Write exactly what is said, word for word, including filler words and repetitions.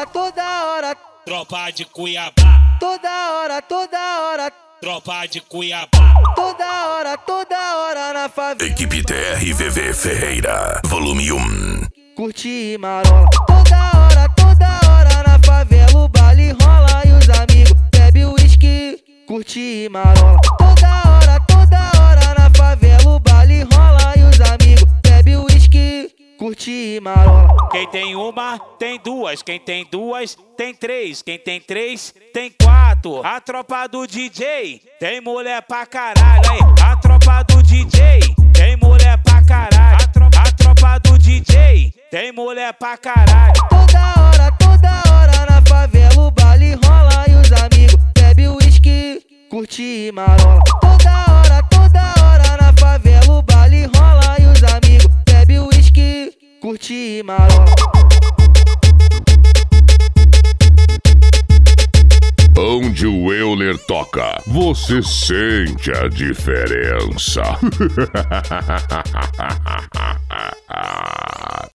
toda hora. Tropa de Cuiabá. Toda hora, toda hora. Tropa de Cuiabá. Toda hora, toda hora na favela. Equipe T R V V Ferreira, volume um. Curte e marola. Toda hora, toda hora na favela. O baile rola e os amigos bebe uísque. Curte e marola. Toda hora, toda hora na favela. O baile rola e os amigos bebe uísque. Curte e marola. Quem tem uma, tem duas. Quem tem duas, tem três. Quem tem três, tem quatro. A tropa do D J tem mulher pra caralho, hein? A tropa do D J tem mulher pra caralho. A tropa, a tropa do D J tem mulher pra caralho. Toda hora, toda hora na favela. O baile rola e os amigos bebe uísque. Curte e marola. Toda hora, toda hora na favela. O baile rola e os amigos bebe uísque. Curte e marola. Onde o Euler toca, você sente a diferença.